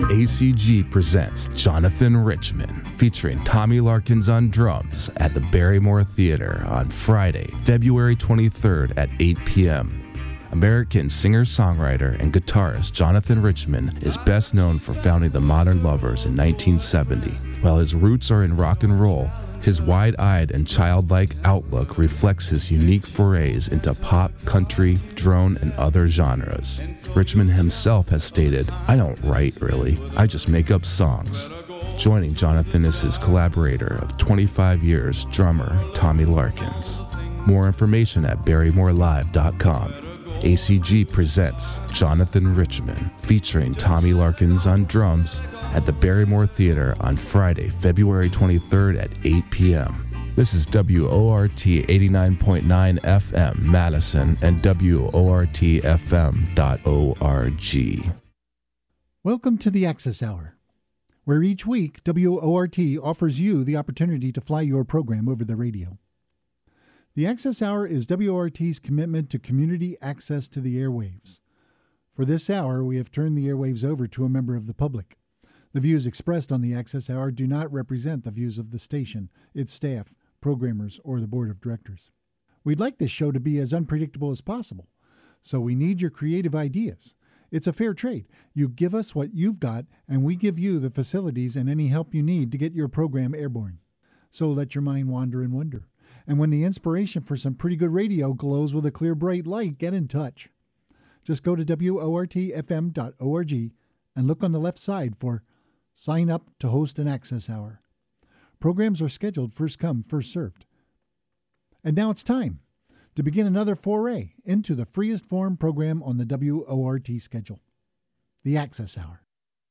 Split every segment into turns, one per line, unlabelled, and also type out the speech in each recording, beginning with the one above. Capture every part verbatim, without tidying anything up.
A C G presents Jonathan Richman, featuring Tommy Larkins on drums at the Barrymore Theater on Friday, February twenty-third at eight p.m. American singer-songwriter and guitarist Jonathan Richman is best known for founding the Modern Lovers in nineteen seventy. While his roots are in rock and roll, his wide-eyed and childlike outlook reflects his unique forays into pop, country, drone, and other genres. Richman himself has stated, "I don't write, really. I just make up songs." Joining Jonathan is his collaborator of twenty-five years, drummer Tommy Larkins. More information at barrymore live dot com. A C G presents Jonathan Richman, featuring Tommy Larkins on drums at the Barrymore Theater on Friday, February twenty-third at eight p.m. This is W O R T eighty-nine point nine F M Madison and W O R T F M dot org.
Welcome to the Access Hour, where each week W O R T offers you the opportunity to fly your program over the radio. The Access Hour is W O R T's commitment to community access to the airwaves. For this hour, we have turned the airwaves over to a member of the public. The views expressed on the Access Hour do not represent the views of the station, its staff, programmers, or the board of directors. We'd like this show to be as unpredictable as possible, so we need your creative ideas. It's a fair trade. You give us what you've got, and we give you the facilities and any help you need to get your program airborne. So let your mind wander and wonder. And when the inspiration for some pretty good radio glows with a clear, bright light, get in touch. Just go to W O R T F M dot org and look on the left side for Sign Up to Host an Access Hour. Programs are scheduled first come, first served. And now it's time to begin another foray into the freest form program on the W O R T schedule, the Access Hour.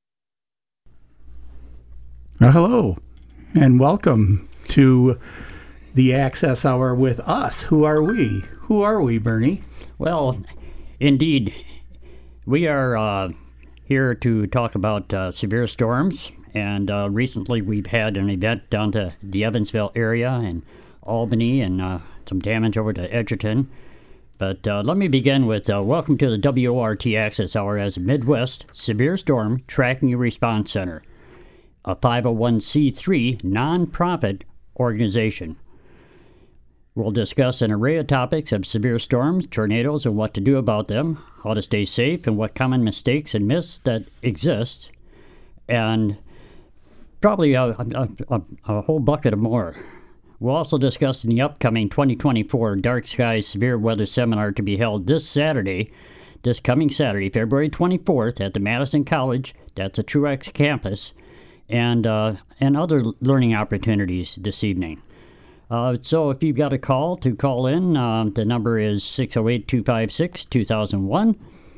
Well, hello, and welcome to the Access Hour with us. Who are we? Who are we, Bernie?
Well, indeed, we are uh, here to talk about uh, severe storms, and uh, recently we've had an event down to the Evansville area and Albany, and uh, some damage over to Edgerton. But uh, let me begin with uh, welcome to the W O R T Access Hour as Midwest Severe Storm Tracking and Response Center, a five oh one c three nonprofit organization. We'll discuss an array of topics of severe storms, tornadoes, and what to do about them, how to stay safe, and what common mistakes and myths that exist, and probably a, a, a, a whole bucket of more. We'll also discuss the upcoming twenty twenty-four Dark Skies Severe Weather Seminar to be held this Saturday, this coming Saturday, February twenty-fourth, at the Madison College, that's a Truex campus, and, uh, and other learning opportunities this evening. Uh, so if you've got a call to call in, uh, the number is six oh eight, two five six, two thousand one,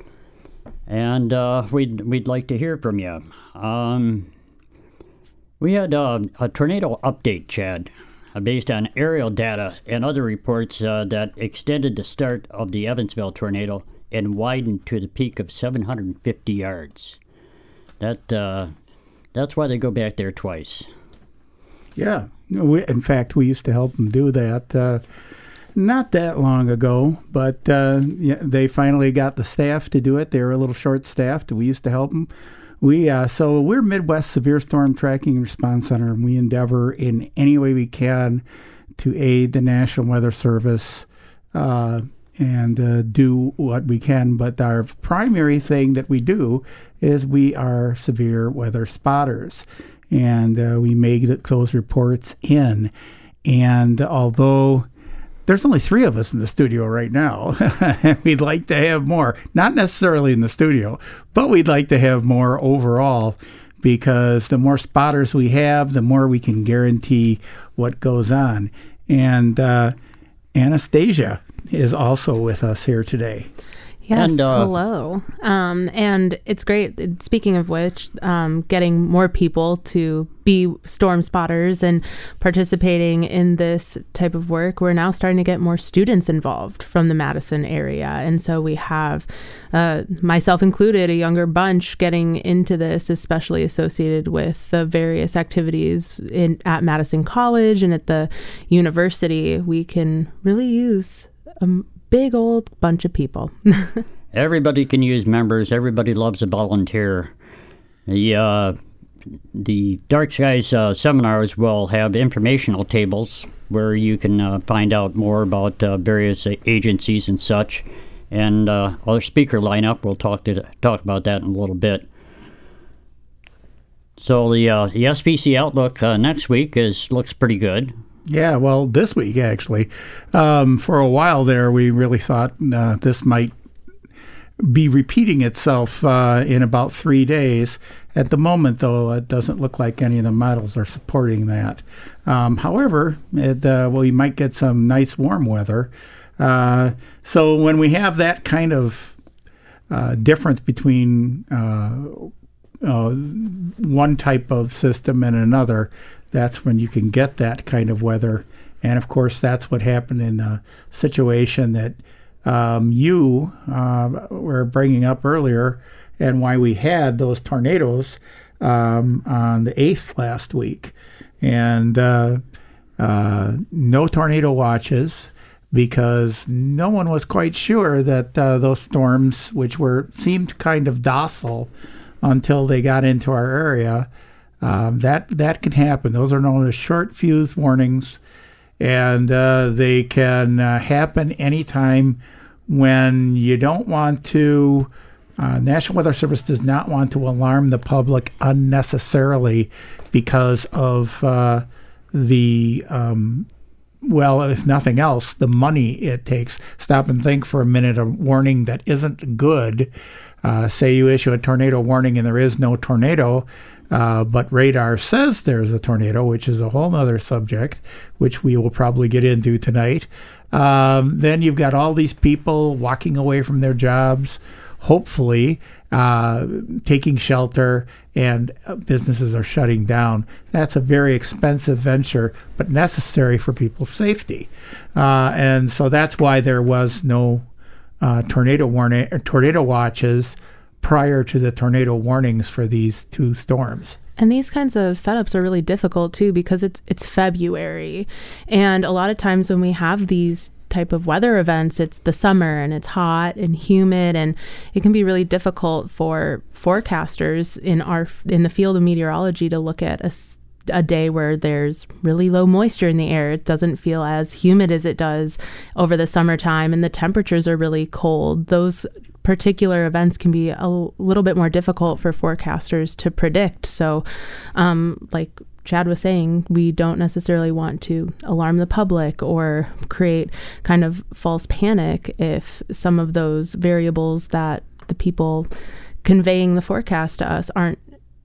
and uh, we'd, we'd like to hear from you. Um, we had uh, a tornado update, Chad, uh, based on aerial data and other reports uh, that extended the start of the Evansville tornado and widened to the peak of seven hundred fifty yards. That uh, that's why they go back there twice.
Yeah. We, in fact, we used to help them do that uh, not that long ago, but uh, yeah, they finally got the staff to do it. They were a little short-staffed. We used to help them. We uh, so we're Midwest Severe Storm Tracking and Response Center, and we endeavor in any way we can to aid the National Weather Service uh, and uh, do what we can. But our primary thing that we do is we are severe weather spotters. And uh, we make those reports in. And although there's only three of us in the studio right now, and we'd like to have more, not necessarily in the studio, but we'd like to have more overall, because the more spotters we have, the more we can guarantee what goes on. And uh, Anastasia is also with us here today.
Yes,
and, uh,
hello. Um, and it's great, speaking of which, um, getting more people to be storm spotters and participating in this type of work. We're now starting to get more students involved from the Madison area. And so we have, uh, myself included, a younger bunch getting into this, especially associated with the various activities in at Madison College and at the university. We can really use a big old bunch of people.
Everybody can use members. Everybody loves a volunteer. The uh, the Dark Skies uh, seminars will have informational tables where you can uh, find out more about uh, various agencies and such. And uh, our speaker lineup, we'll talk to talk about that in a little bit. So the uh, the S P C outlook uh, next week is looks pretty good.
Yeah, well, this week actually, um, for a while there, we really thought uh, this might be repeating itself uh, in about three days. At the moment, though, it doesn't look like any of the models are supporting that. Um, however, it, uh, well, you might get some nice warm weather. Uh, so when we have that kind of uh, difference between uh, uh, one type of system and another, that's when you can get that kind of weather. And, of course, that's what happened in the situation that Um, you uh, were bringing up earlier, and why we had those tornadoes um, on the eighth last week. And uh, uh, no tornado watches, because no one was quite sure that uh, those storms, which were seemed kind of docile until they got into our area, um, that, that can happen. Those are known as short fuse warnings. And uh, they can uh, happen anytime when you don't want to. Uh, National Weather Service does not want to alarm the public unnecessarily because of uh, the, um, well, if nothing else, the money it takes. Stop and think for a minute. A warning that isn't good. Uh, say you issue a tornado warning and there is no tornado. Uh, but radar says there's a tornado, which is a whole other subject, which we will probably get into tonight. Um, then you've got all these people walking away from their jobs, hopefully uh, taking shelter, and uh, businesses are shutting down. That's a very expensive venture, but necessary for people's safety. Uh, and so that's why there was no uh, tornado warning, or tornado watches prior to the tornado warnings for these two storms.
And these kinds of setups are really difficult too, because it's it's February, and a lot of times when we have these type of weather events, it's the summer and it's hot and humid, and it can be really difficult for forecasters in our in the field of meteorology to look at a a day where there's really low moisture in the air. It doesn't feel as humid as it does over the summertime, and the temperatures are really cold. Those particular events can be a little bit more difficult for forecasters to predict. So, um, like Chad was saying, we don't necessarily want to alarm the public or create kind of false panic if some of those variables that the people conveying the forecast to us aren't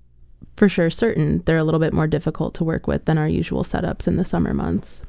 for sure certain. They're a little bit more difficult to work with than our usual setups in the summer months.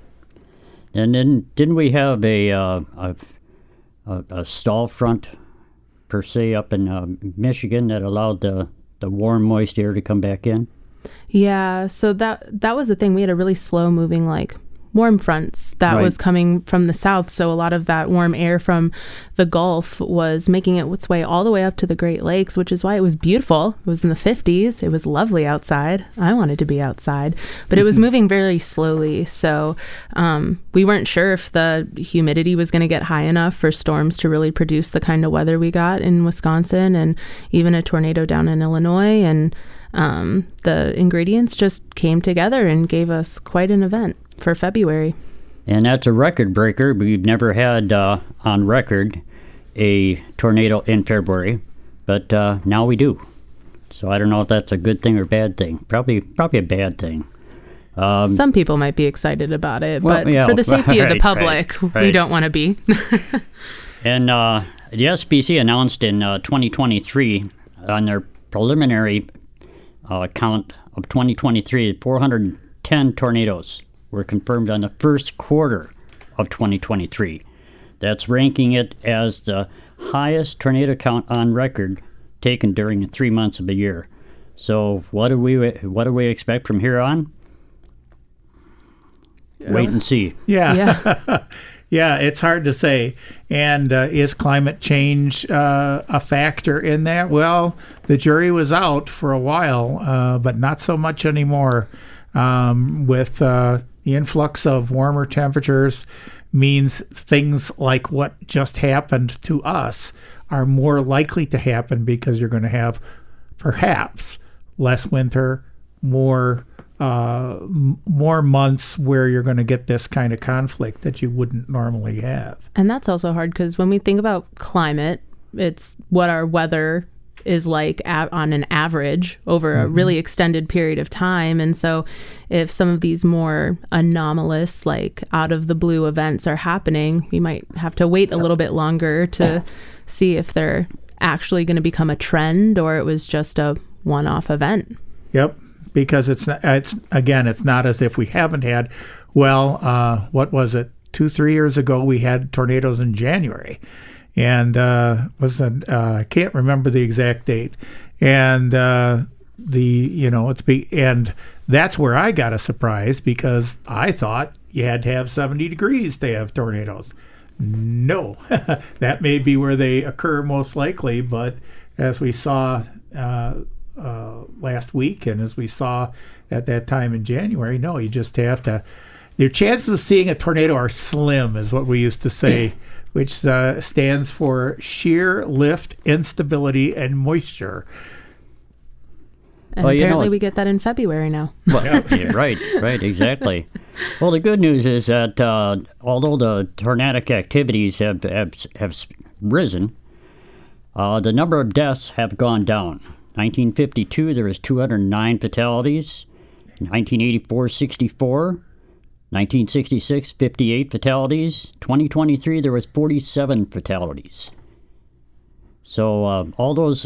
And then didn't we have a uh, a, a, a stall front per se up in uh, Michigan that allowed the, the warm, moist air to come back in?
Yeah, so that that was the thing. We had a really slow moving, like, warm fronts that
Right.
was coming from the south. So a lot of that warm air from the Gulf was making it its way all the way up to the Great Lakes, which is why it was beautiful. It was in the fifties. It was lovely outside. I wanted to be outside, but it was moving very slowly. So um, we weren't sure if the humidity was going to get high enough for storms to really produce the kind of weather we got in Wisconsin and even a tornado down in Illinois. And um, the ingredients just came together and gave us quite an event for February.
And that's a record breaker. We've never had uh, on record a tornado in February, but uh, now we do. So I don't know if that's a good thing or bad thing. Probably probably a bad thing. Um,
Some people might be excited about it,
well,
but
yeah,
for the safety
right,
of the public,
right,
we
right.
don't want to be.
And uh, the S P C announced in uh, twenty twenty-three on their preliminary uh, count of twenty twenty-three, four hundred ten tornadoes were confirmed on the first quarter of twenty twenty-three. That's ranking it as the highest tornado count on record taken during the three months of the year. So what do we what do we expect from here on? Wait and see.
Yeah.
Yeah.
Yeah, it's hard to say. And uh, is climate change uh, a factor in that? Well, the jury was out for a while, uh, but not so much anymore. Um, with uh, the influx of warmer temperatures means things like what just happened to us are more likely to happen because you're going to have perhaps less winter, more uh, m- more months where you're going to get this kind of conflict that you wouldn't normally have.
And that's also hard because when we think about climate, it's what our weather is like a- on an average over a really extended period of time. And so if some of these more anomalous, like out of the blue events are happening, we might have to wait a little bit longer to see if they're actually going to become a trend or it was just a one-off event.
Yep, because it's it's again, it's not as if we haven't had. Well, uh, what was it? Two, three years ago, we had tornadoes in January, and uh, was a, uh, I can't remember the exact date, and uh, the you know it's be and that's where I got a surprise because I thought you had to have seventy degrees to have tornadoes. No, that may be where they occur most likely, but as we saw. Uh, Uh, last week, and as we saw at that time in January, no, you just have to. Your chances of seeing a tornado are slim, is what we used to say, which uh, stands for shear lift, instability, and moisture.
And
Well, you know
apparently
what-
we get that in February now.
Well, yeah, right, right, exactly. Well, the good news is that uh, although the tornadic activities have have, have risen, uh, the number of deaths have gone down. nineteen fifty-two, there was two hundred nine fatalities. nineteen eighty-four, sixty-four. nineteen sixty-six, fifty-eight fatalities. twenty twenty-three, there was forty-seven fatalities. So uh, all those,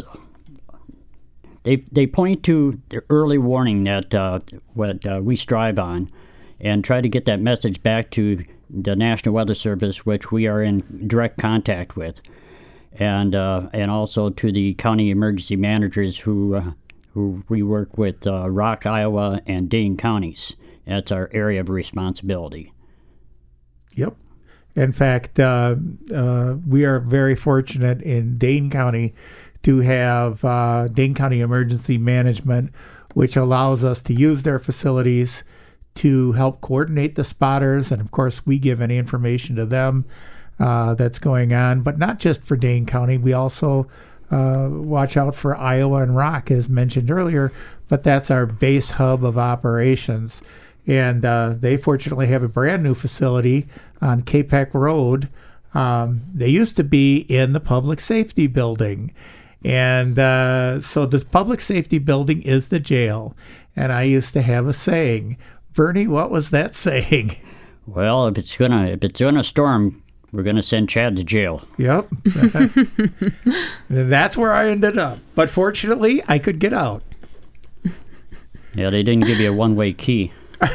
they they point to the early warning that uh, what uh, we strive on, and try to get that message back to the National Weather Service, which we are in direct contact with. And uh, and also to the county emergency managers who uh, who we work with, uh, Rock, Iowa, and Dane counties. That's our area of responsibility.
Yep. In fact, uh, uh, we are very fortunate in Dane County to have uh, Dane County Emergency Management, which allows us to use their facilities to help coordinate the spotters. And of course, we give any information to them Uh, that's going on, but not just for Dane County. We also uh, watch out for Iowa and Rock, as mentioned earlier, but that's our base hub of operations. And uh, they fortunately have a brand new facility on K P E C Road. Um, they used to be in the public safety building. And uh, so the public safety building is the jail. And I used to have a saying. Bernie, what was that saying?
Well, if it's gonna if it's gonna storm, we're going to send Chad to jail.
Yep. That's where I ended up. But fortunately, I could get out.
Yeah, they didn't give you a one-way key.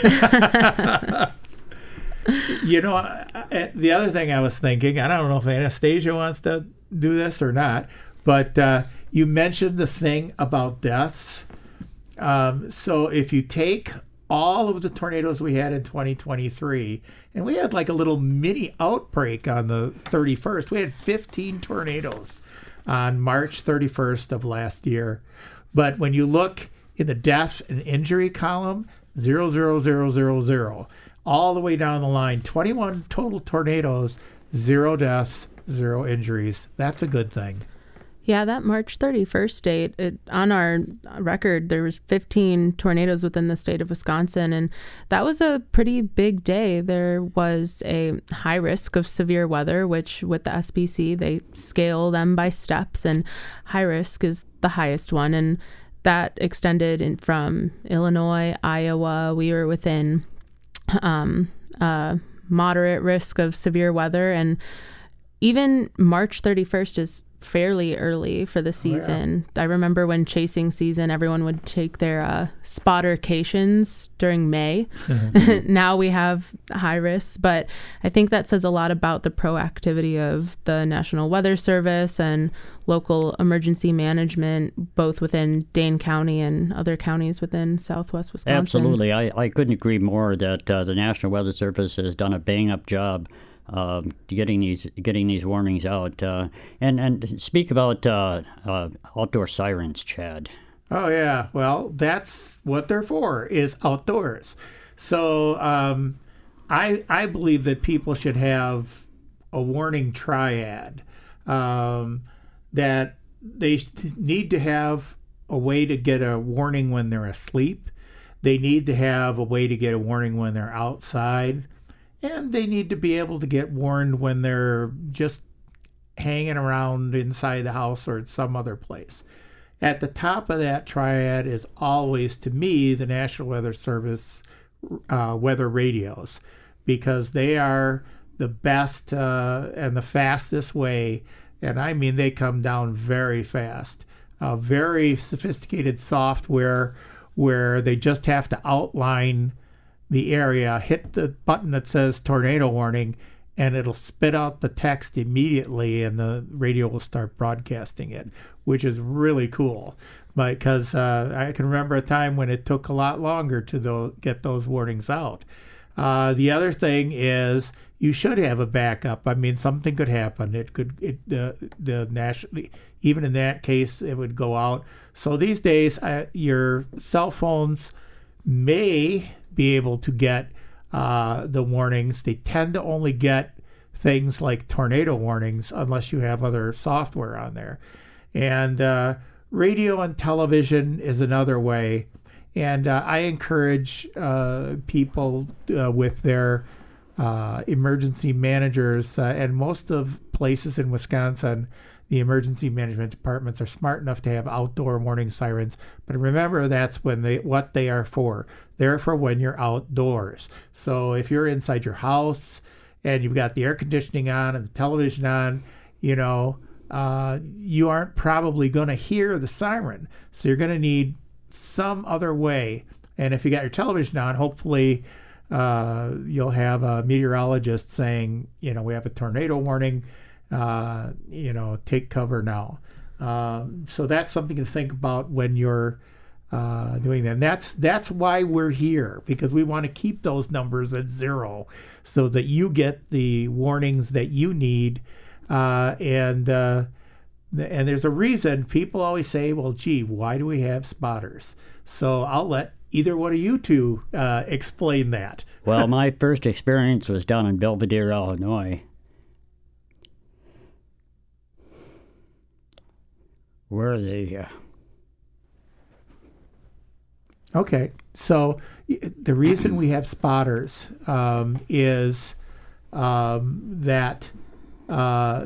You know, uh, the other thing I was thinking, I don't know if Anastasia wants to do this or not, but uh, you mentioned the thing about deaths. Um, so if you take all of the tornadoes we had in twenty twenty-three, and we had like a little mini outbreak on the thirty-first. We had fifteen tornadoes on March thirty-first of last year. But when you look in the death and injury column, zero, zero, zero, zero, zero, all the way down the line, twenty-one total tornadoes, zero deaths, zero injuries. That's a good thing.
Yeah, that March thirty-first date, it, on our record, there was fifteen tornadoes within the state of Wisconsin, and that was a pretty big day. There was a high risk of severe weather, which with the S P C, they scale them by steps, and high risk is the highest one, and that extended in from Illinois, Iowa. We were within um, uh, moderate risk of severe weather, and even March thirty-first is fairly early for the season. Oh, yeah. I remember when chasing season, everyone would take their uh, spottercations during May. Now we have high risks, but I think that says a lot about the proactivity of the National Weather Service and local emergency management, both within Dane County and other counties within Southwest Wisconsin.
Absolutely. I, I couldn't agree more that uh, the National Weather Service has done a bang-up job Uh, getting these getting these warnings out, uh, and and speak about uh, uh, outdoor sirens, Chad.
Oh yeah, well that's what they're for, is outdoors. So um, I I believe that people should have a warning triad, um, that they need to have a way to get a warning when they're asleep. They need to have a way to get a warning when they're outside. And they need to be able to get warned when they're just hanging around inside the house or at some other place. At the top of that triad is always, to me, the National Weather Service uh, weather radios, because they are the best uh, and the fastest way, and I mean they come down very fast. Uh, very sophisticated software where they just have to outline the area, hit the button that says tornado warning, and it'll spit out the text immediately, and the radio will start broadcasting it, which is really cool. Because uh, I can remember a time when it took a lot longer to th- get those warnings out. Uh, the other thing is you should have a backup. I mean, something could happen. It could, it, uh, the national, even in that case, it would go out. So these days, uh, your cell phones may be able to get uh, the warnings. They tend to only get things like tornado warnings unless you have other software on there. And uh, radio and television is another way. And uh, I encourage uh, people uh, with their uh, emergency managers, uh, and most of places in Wisconsin, the emergency management departments are smart enough to have outdoor warning sirens. But remember, that's when they what they are for. They're for when you're outdoors. So if you're inside your house and you've got the air conditioning on and the television on, you know, uh, you aren't probably going to hear the siren. So you're going to need some other way. And if you got your television on, hopefully uh, you'll have a meteorologist saying, you know, we have a tornado warning. Uh, you know, take cover now. Um, so that's something to think about when you're uh, doing that. And that's that's why we're here, because we want to keep those numbers at zero so that you get the warnings that you need. Uh, and uh, and there's a reason people always say, well, gee, why do we have spotters? So I'll let either one of you two uh, explain that.
Well, my first experience was down in Belvedere, Illinois. Where are they? Uh...
Okay, so the reason we have spotters um, is um, that uh,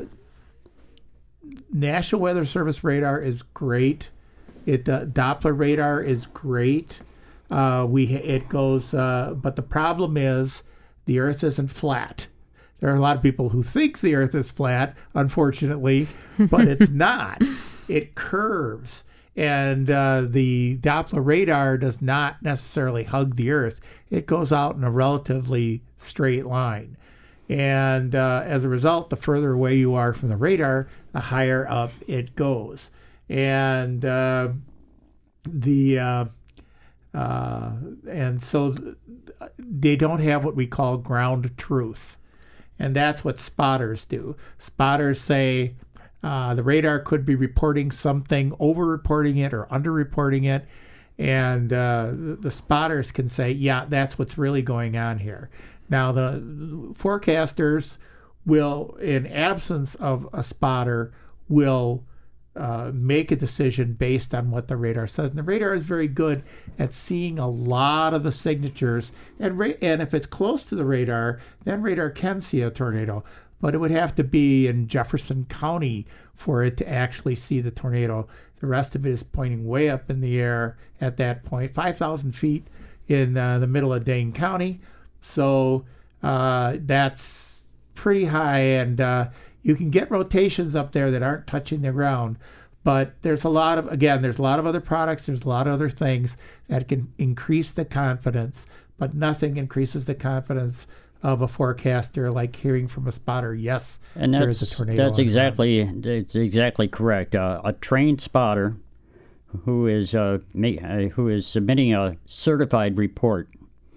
National Weather Service radar is great. It uh, Doppler radar is great. Uh, we it goes, uh, but the problem is the Earth isn't flat. There are a lot of people who think the Earth is flat, unfortunately, but it's not. It curves, and uh, the Doppler radar does not necessarily hug the Earth. It goes out in a relatively straight line. And uh, as a result, the further away you are from the radar, the higher up it goes. And uh, the uh, uh, and so they don't have what we call ground truth. And that's what spotters do. Spotters say, Uh, the radar could be reporting something, over-reporting it or under-reporting it, and uh, the, the spotters can say, yeah, that's what's really going on here. Now, the forecasters will, in absence of a spotter, will uh, make a decision based on what the radar says. And the radar is very good at seeing a lot of the signatures, and, ra- and if it's close to the radar, then radar can see a tornado. But it would have to be in Jefferson County for it to actually see the tornado. The rest of it is pointing way up in the air at that point, five thousand feet in uh, the middle of Dane County. So uh, that's pretty high, and uh, you can get rotations up there that aren't touching the ground. But there's a lot of, again, there's a lot of other products, there's a lot of other things that can increase the confidence, but nothing increases the confidence of a forecaster like hearing from a spotter, yes,
and that's,
there's a tornado.
That's exactly that's exactly correct. Uh, a trained spotter who is uh, ma- uh, who is submitting a certified report,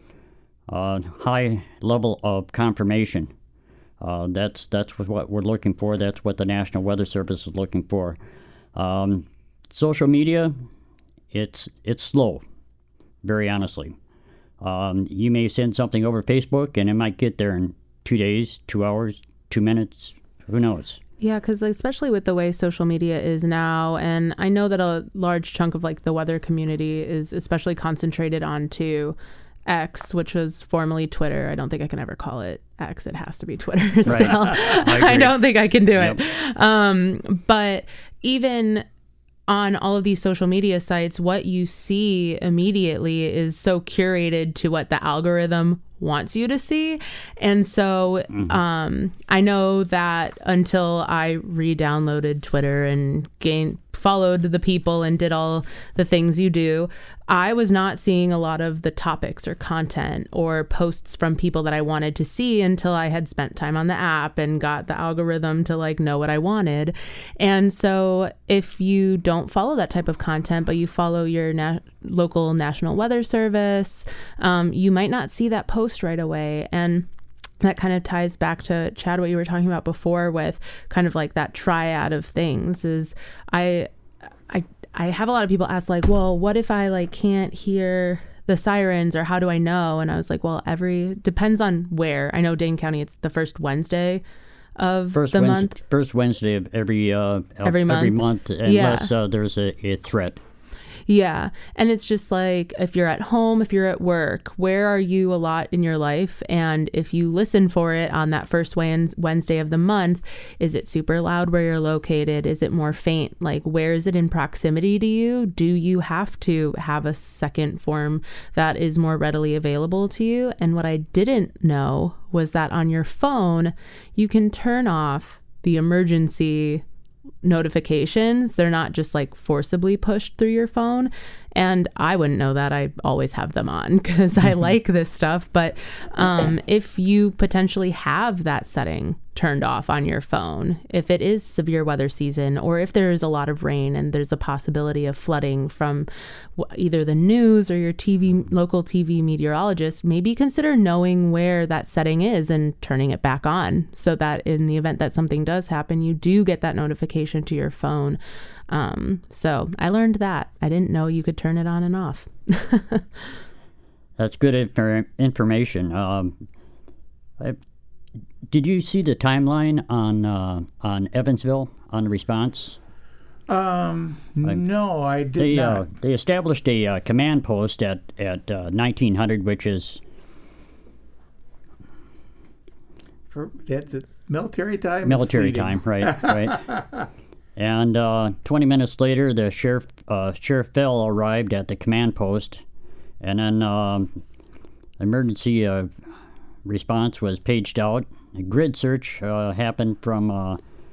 uh, high level of confirmation. Uh, that's that's what we're looking for. That's what the National Weather Service is looking for. Um, social media, it's it's slow, very honestly. Um, you may send something over Facebook, and it might get there in two days, two hours, two minutes. Who knows?
Yeah, because especially with the way social media is now, and I know that a large chunk of like the weather community is especially concentrated onto X, which was formerly Twitter. I don't think I can ever call it X. It has to be Twitter still. I,
I
don't think I can do
Yep.
it. Um, but even on all of these social media sites, what you see immediately is so curated to what the algorithm wants you to see. And so
Mm-hmm.
um, I know that until I re-downloaded Twitter and gained, followed the people and did all the things you do, I was not seeing a lot of the topics or content or posts from people that I wanted to see until I had spent time on the app and got the algorithm to like know what I wanted. And so if you don't follow that type of content, but you follow your na- local National Weather Service, um, you might not see that post right away. And that kind of ties back to, Chad, what you were talking about before with kind of like that triad of things is I, I, I have a lot of people ask like, well, what if I like can't hear the sirens or how do I know? And I was like, well, every depends on where. I know Dane County, it's the first Wednesday of
First
the
Wednesday,
month.
first Wednesday of every uh,
Every month.
every month, unless uh, there's a, a threat.
Yeah. And it's just like, if you're at home, if you're at work, where are you a lot in your life? And if you listen for it on that first Wednesday of the month, is it super loud where you're located? Is it more faint? Like, where is it in proximity to you? Do you have to have a second form that is more readily available to you? And what I didn't know was that on your phone, you can turn off the emergency notifications. They're not just like forcibly pushed through your phone. And I wouldn't know that. I always have them on because I like this stuff. But um, if you potentially have that setting turned off on your phone, if it is severe weather season, or if there is a lot of rain and there's a possibility of flooding from w- either the news or your T V, local T V meteorologist, maybe consider knowing where that setting is and turning it back on so that in the event that something does happen, you do get that notification to your phone. Um, so I learned that. I didn't know you could turn it on and off.
That's good infor- information. Um, I, did you see the timeline on uh, on Evansville on the response?
Um,
Like,
no, I did
They
not.
uh, they established a uh, command post at at uh, nineteen hundred, which is
For, that's the military time. is
military
fleeting.
time, right? Right. And uh, twenty minutes later, the sheriff uh, Sheriff Fell arrived at the command post, and then um, emergency uh, response was paged out. A grid search uh, happened from. Uh,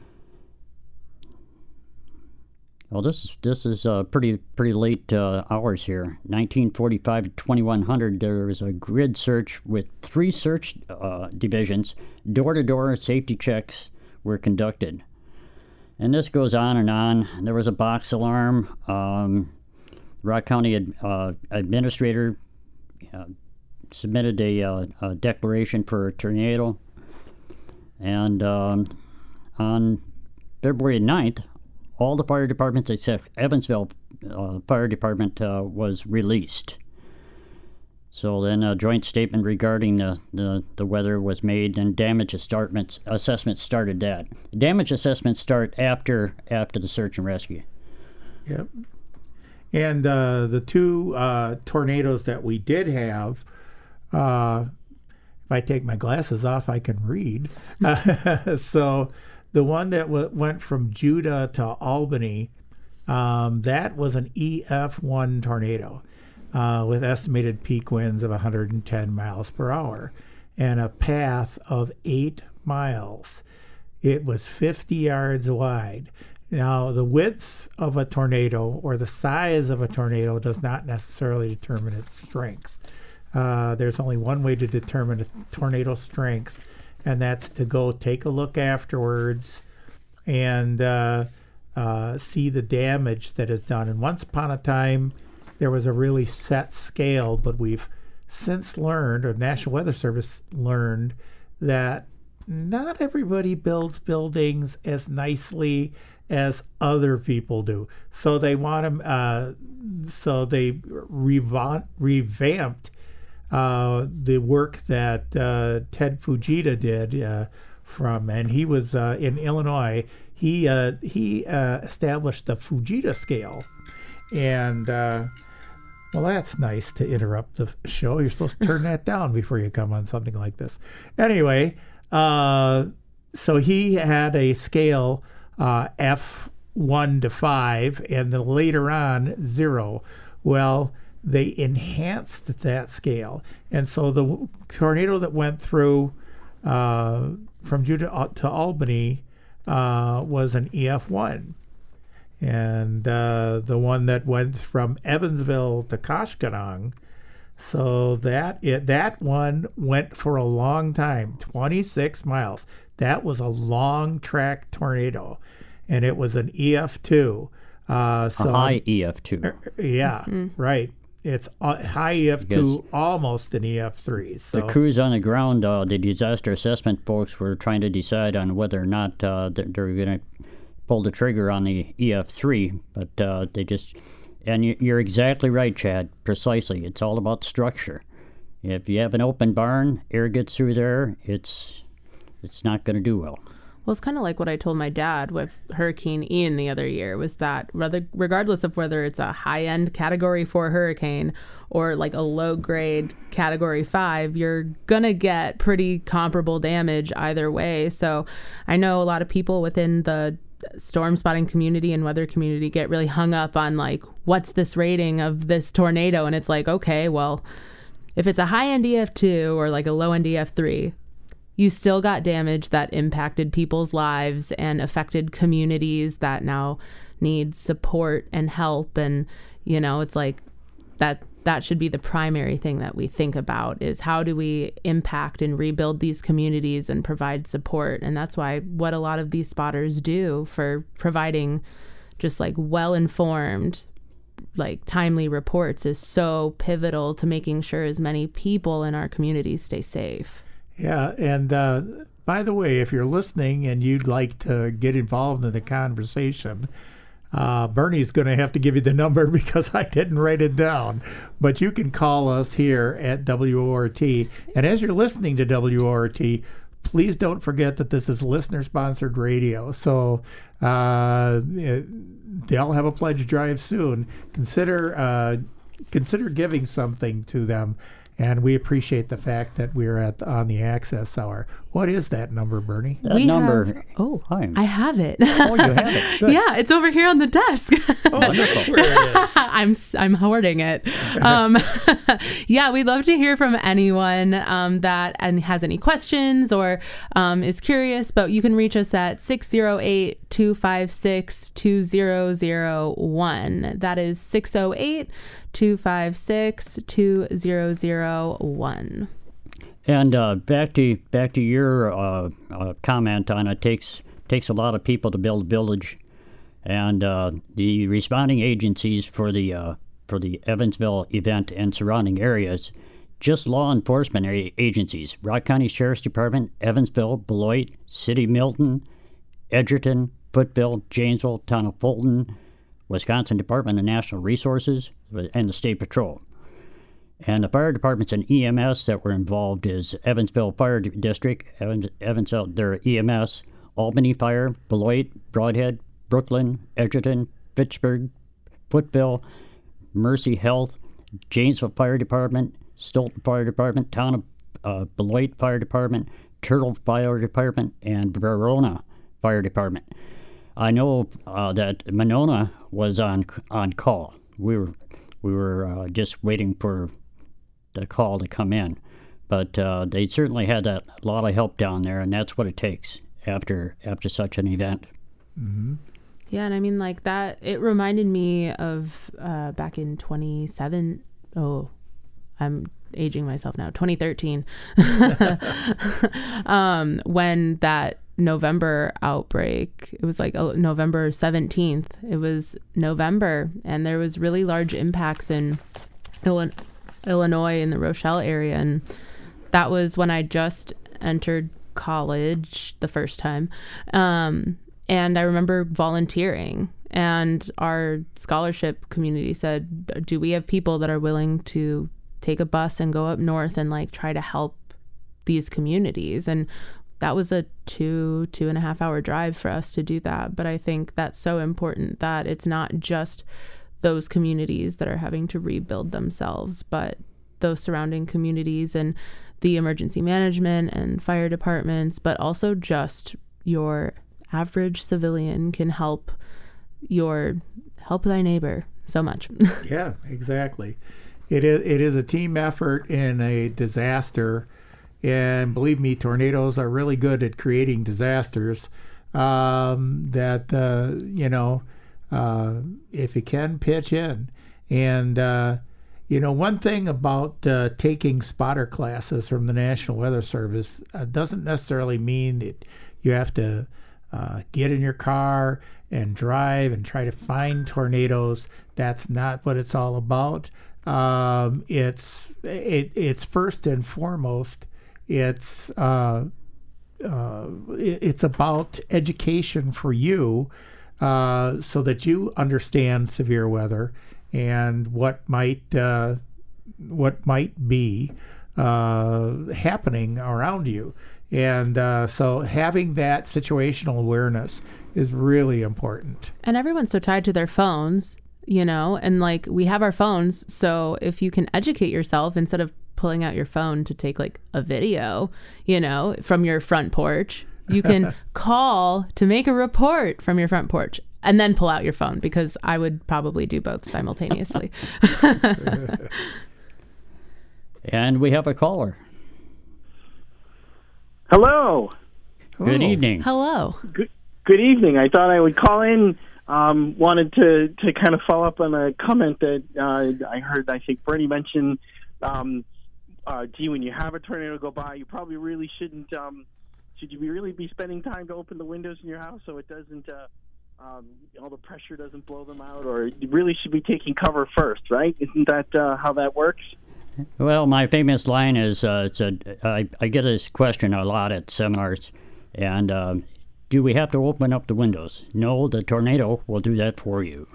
well, this is this is uh, pretty pretty late uh, hours here. nineteen forty-five to twenty-one hundred. There was a grid search with three search uh, divisions. Door-to-door safety checks were conducted. And this goes on and on. There was a box alarm. Um, Rock County ad, uh, administrator uh, submitted a, uh, a declaration for a tornado. And um, on February ninth, all the fire departments except Evansville uh, Fire Department uh, was released. So then a joint statement regarding the, the, the weather was made, and damage assessments assessments started that. Damage assessments start after after the search and rescue.
Yep. And uh, the two uh, tornadoes that we did have, uh, if I take my glasses off, I can read. Uh, so the one that w- went from Judah to Albany, um, that was an E F one tornado. Uh, with estimated peak winds of one hundred ten miles per hour and a path of eight miles. It was fifty yards wide. Now, the width of a tornado or the size of a tornado does not necessarily determine its strength. Uh, there's only one way to determine a tornado strength, and that's to go take a look afterwards and uh, uh, see the damage that is done. And once upon a time, there was a really set scale, but we've since learned, or National Weather Service learned, that not everybody builds buildings as nicely as other people do. So they want them, uh, so they revamp, revamped uh, the work that uh, Ted Fujita did uh, from, and he was uh, in Illinois. He uh, he uh, established the Fujita scale, and uh, well, that's nice to interrupt the show. You're supposed to turn that down before you come on something like this. Anyway, uh, so he had a scale uh, F one to five, and then later on zero. Well, they enhanced that scale, and so the tornado that went through uh, from Judah to Albany uh, was an E F one, and uh, the one that went from Evansville to Koshkonong, so that it that one went for a long time, twenty-six miles. That was a long track tornado, and it was an E F two. Uh, so
a high E F two.
Yeah, mm-hmm. Right. It's a high E F two, because almost an E F three. So.
The crews on the ground, uh, the disaster assessment folks, were trying to decide on whether or not uh, they're, they're going to pull the trigger on the E F three, but uh, they just, and you're exactly right, Chad, precisely. It's all about structure. If you have an open barn, air gets through there, it's it's not going to do well.
Well, it's kind of like what I told my dad with Hurricane Ian the other year, was that rather, regardless of whether it's a high-end Category four hurricane or like a low-grade Category five, you're going to get pretty comparable damage either way. So I know a lot of people within the storm spotting community and weather community get really hung up on like, what's this rating of this tornado? And it's like, okay, well, if it's a high-end E F two or like a low-end E F three, you still got damage that impacted people's lives and affected communities that now need support and help. And, you know, it's like that that should be the primary thing that we think about, is how do we impact and rebuild these communities and provide support. And that's why what a lot of these spotters do for providing just like well-informed, like timely reports is so pivotal to making sure as many people in our communities stay safe.
Yeah, and uh, by the way, if you're listening and you'd like to get involved in the conversation, uh, Bernie's going to have to give you the number because I didn't write it down. But you can call us here at W O R T. And as you're listening to W O R T, please don't forget that this is listener-sponsored radio. So uh, it, they'll have a pledge drive soon. Consider uh, consider giving something to them. And we appreciate the fact that we're at on the Access Hour. What is that number, Bernie?
That
we
number.
Have, oh,
Hi.
I have it.
Oh, you have it. Good.
Yeah, it's over here on the desk.
Oh, that's where it is.
I'm I'm hoarding it. Um, yeah, we'd love to hear from anyone um, that and has any questions or um, is curious. But you can reach us at six oh eight, two five six, two zero zero one. That is six oh eight, two five six, two zero zero one.
And uh, back to back to your uh, uh, comment on it takes takes a lot of people to build a village, and uh, the responding agencies for the uh, for the Evansville event and surrounding areas, just law enforcement agencies: Rock County Sheriff's Department, Evansville, Beloit, City of Milton, Edgerton, Footville, Janesville, Town of Fulton, Wisconsin Department of Natural Resources, and the State Patrol. And the fire departments and E M S that were involved is Evansville Fire District, Evans, Evansville, their E M S, Albany Fire, Beloit, Broadhead, Brooklyn, Edgerton, Fitchburg, Footville, Mercy Health, Janesville Fire Department, Stoughton Fire Department, Town of uh, Beloit Fire Department, Turtle Fire Department, and Verona Fire Department. I know uh, that Monona was on on call. We were we were uh, just waiting for the call to come in, but uh, they certainly had a lot of help down there, and that's what it takes after after such an event.
Mm-hmm.
Yeah, and I mean, like that, it reminded me of uh, back in twenty-seven. Oh, I'm aging myself now. twenty thirteen, um, when that November outbreak, it was like uh, November seventeenth. It was November, and there was really large impacts in Illinois. Illinois in the Rochelle area, and that was when I just entered college the first time, um, and I remember volunteering, and our scholarship community said, do we have people that are willing to take a bus and go up north and like try to help these communities? And that was a two, two and a half hour drive for us to do that. But I think that's so important that it's not just those communities that are having to rebuild themselves, but those surrounding communities and the emergency management and fire departments, but also just your average civilian can help your help thy neighbor so much.
Yeah, exactly. It is it is a team effort in a disaster, and believe me, tornadoes are really good at creating disasters. Um, that uh, you know, uh, if you can pitch in, and uh, you know, one thing about uh, taking spotter classes from the National Weather Service uh, doesn't necessarily mean that you have to uh, get in your car and drive and try to find tornadoes. That's not what it's all about. Um, it's it, it's first and foremost, it's uh, uh, it, it's about education for you, uh, so that you understand severe weather and what might uh, what might be uh, happening around you. And uh, so having that situational awareness is really important.
And everyone's so tied to their phones, you know, and like we have our phones. So if you can educate yourself instead of pulling out your phone to take like a video, you know, from your front porch, you can call to make a report from your front porch and then pull out your phone, because I would probably do both simultaneously.
And we have a caller.
Hello.
Good
Oh.
evening.
Hello.
Good, good evening. I thought I would call in. Um, wanted to, to kind of follow up on a comment that uh, I heard. I think Bernie mentioned, um, uh, gee, when you have a tornado go by, you probably really shouldn't, um, should you be really be spending time to open the windows in your house so it doesn't, uh, um, all the pressure doesn't blow them out, or you really should be taking cover first, right? Isn't that uh, how that works?
Well, my famous line is, uh, it's a, I, I get this question a lot at seminars, and uh, do we have to open up the windows? No, the tornado will do that for you.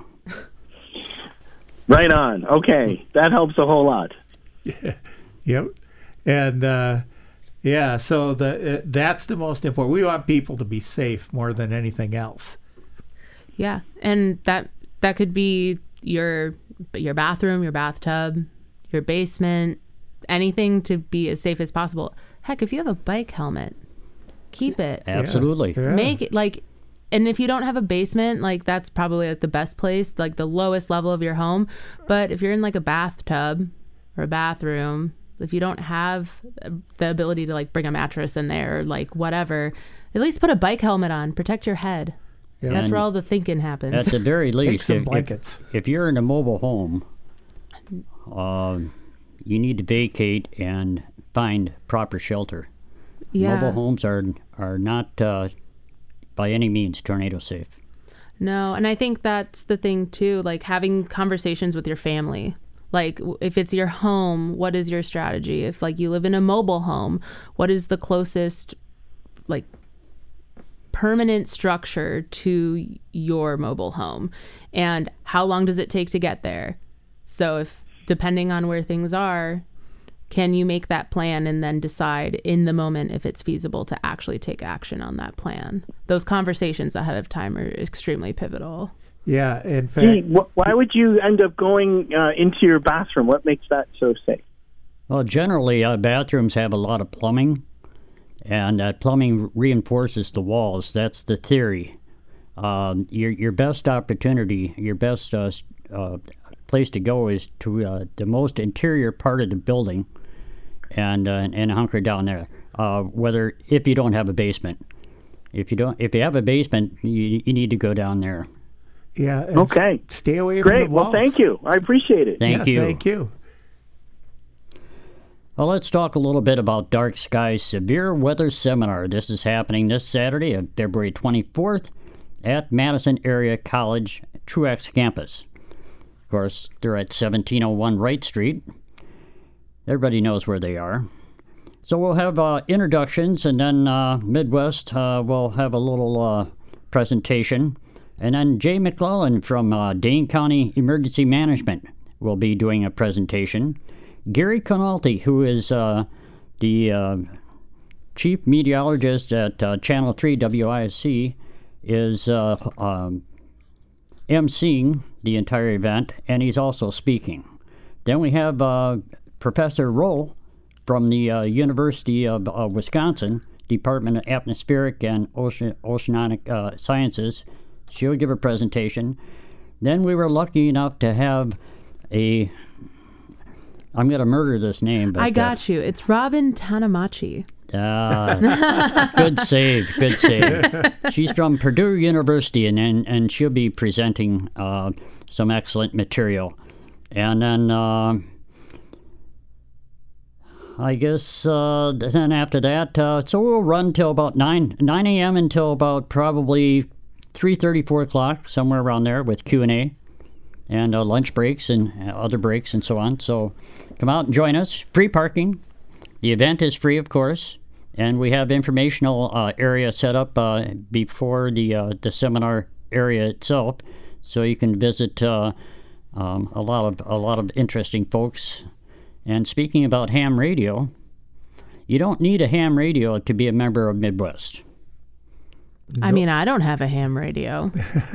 Right on. Okay, that helps a whole lot.
Yeah. Yep. And uh, yeah, so the uh, that's the most important. We want people to be safe more than anything else.
Yeah. And that that could be your your bathroom, your bathtub, your basement, anything to be as safe as possible. Heck, if you have a bike helmet, keep it.
Absolutely.
Yeah.
Make it like, and if you don't have a basement, like that's probably like the best place, like the lowest level of your home. But if you're in like a bathtub or a bathroom, if you don't have the ability to like bring a mattress in there or like whatever, at least put a bike helmet on, protect your head.
Yeah.
That's
And
where all the thinking happens.
At the very
Take
least,
some
if,
blankets.
if, if you're in a mobile home, uh, you need to vacate and find proper shelter.
Yeah.
Mobile homes are are not uh, by any means tornado safe.
No, and I think that's the thing too, like having conversations with your family. Like w- if it's your home, what is your strategy? If like you live in a mobile home, what is the closest like permanent structure to your mobile home? And how long does it take to get there? So if depending on where things are, can you make that plan and then decide in the moment if it's feasible to actually take action on that plan? Those conversations ahead of time are extremely pivotal.
Yeah, in fact,
Gee, wh- why would you end up going uh, into your bathroom? What makes that so safe?
Well, generally, uh, bathrooms have a lot of plumbing, and that plumbing reinforces the walls. That's the theory. Um, your your best opportunity, your best uh, s- uh, place to go is to uh, the most interior part of the building, and uh, and hunker down there. Uh, whether if you don't have a basement, if you don't, if you have a basement, you you need to go down there.
yeah. and
Okay.
s- Stay away from
Great.
the walls.
Well, thank you. I appreciate it.
Thank
Yeah,
you.
Thank you.
Well, let's talk a little bit about Dark Skies Severe Weather Seminar. This is happening this Saturday, of February twenty-fourth, at Madison Area College Truax campus. Of course, they're at seventeen oh one Wright Street. Everybody knows where they are. So we'll have uh, introductions, and then uh, Midwest uh, will have a little uh, presentation. And then Jay McClellan from uh, Dane County Emergency Management will be doing a presentation. Gary Conalti, who is uh, the uh, chief meteorologist at uh, Channel three W I S C, is uh, um, emceeing the entire event, and he's also speaking. Then we have uh, Professor Roll from the uh, University of uh, Wisconsin, Department of Atmospheric and Ocean, Oceanic uh, Sciences. She'll give a presentation. Then we were lucky enough to have a, I'm going to murder this name. But,
I got
uh,
you. It's Robin Tanamachi.
Uh, good save, good save. She's from Purdue University, and, and, and she'll be presenting uh, some excellent material. And then uh, I guess uh, then after that, uh, so we'll run till about nine a.m. until about probably three thirty, four o'clock, somewhere around there, with Q and A and uh, lunch breaks and other breaks and so on. So come out and join us. Free parking. The event is free, of course, and we have informational uh, area set up uh, before the uh, the seminar area itself, so you can visit uh, um, a lot of a lot of interesting folks. And speaking about ham radio, you don't need a ham radio to be a member of Midwest.
I mean, I don't have a ham radio,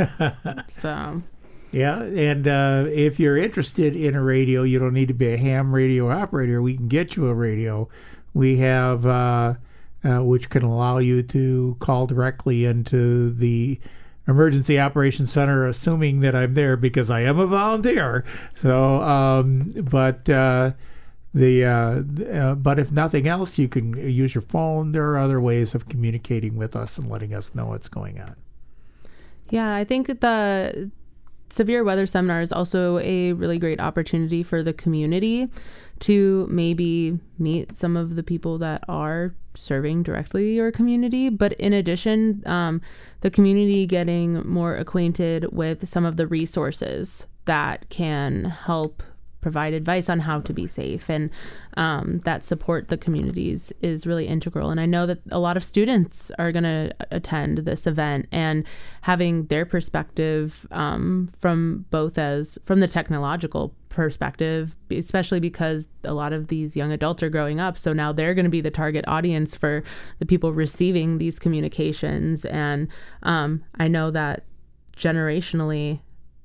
so.
Yeah, and uh, if you're interested in a radio, you don't need to be a ham radio operator. We can get you a radio. We have, uh, uh, which can allow you to call directly into the Emergency Operations Center, assuming that I'm there because I am a volunteer. So, um, but uh, the uh, uh, but if nothing else, you can use your phone. There are other ways of communicating with us and letting us know what's going on.
Yeah, I think the Severe Weather Seminar is also a really great opportunity for the community to maybe meet some of the people that are serving directly your community. But in addition, um, the community getting more acquainted with some of the resources that can help provide advice on how to be safe and um, that support the communities is really integral. And I know that a lot of students are going to attend this event, and having their perspective um, from both as from the technological perspective, especially because a lot of these young adults are growing up. So now they're going to be the target audience for the people receiving these communications. And um, I know that generationally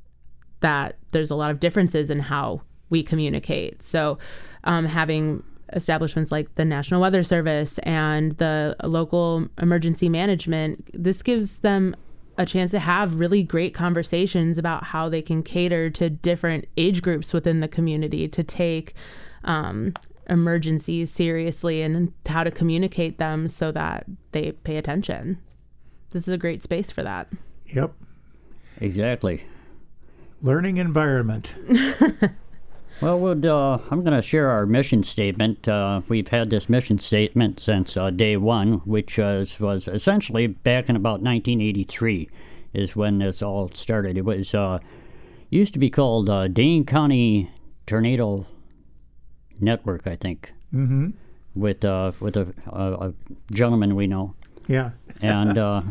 that there's a lot of differences in how we communicate. So um, having establishments like the National Weather Service and the local emergency management, this gives them a chance to have really great conversations about how they can cater to different age groups within the community to take um, emergencies seriously and how to communicate them so that they pay attention. This is a great space for that.
Yep.
Exactly.
Learning environment.
Well, we'll uh, I'm going to share our mission statement. Uh, we've had this mission statement since uh, day one, which was, was essentially back in about nineteen eighty-three is when this all started. It was uh, used to be called uh, Dane County Tornado Network, I think,
Mm-hmm.
with uh, with a, a, a gentleman we know.
Yeah.
And uh,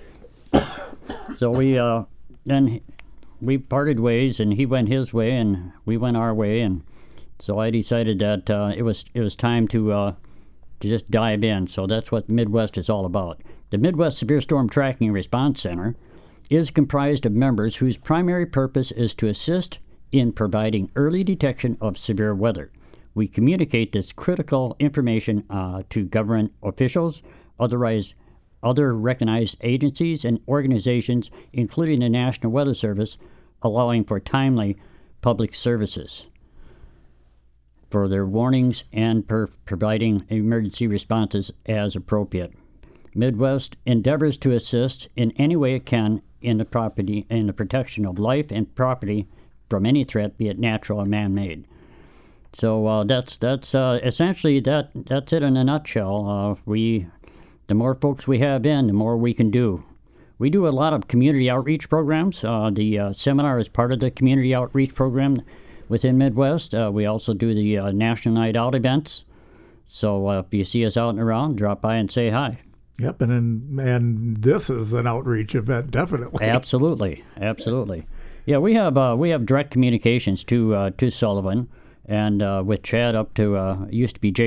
so we uh, then we parted ways, and he went his way, and we went our way, and so I decided that uh, it was it was time to uh, to just dive in. So that's what Midwest is all about. The Midwest Severe Storm Tracking and Response Center is comprised of members whose primary purpose is to assist in providing early detection of severe weather. We communicate this critical information uh, to government officials, otherwise other recognized agencies and organizations, including the National Weather Service, allowing for timely public services for their warnings and per providing emergency responses as appropriate. Midwest endeavors to assist in any way it can in the property in the protection of life and property from any threat, be it natural or man-made. So uh, that's that's uh, essentially that that's it in a nutshell. Uh, we The more folks we have in, the more we can do. We do a lot of community outreach programs. Uh, the uh, seminar is part of the community outreach program within Midwest. Uh, we also do the uh, National Night Out events. So uh, if you see us out and around, drop by and say hi.
Yep, and and, and this is an outreach event, definitely.
Absolutely, absolutely. Yeah, we have uh, we have direct communications to uh, to Sullivan, and uh, with Chad up to uh, used to be jail.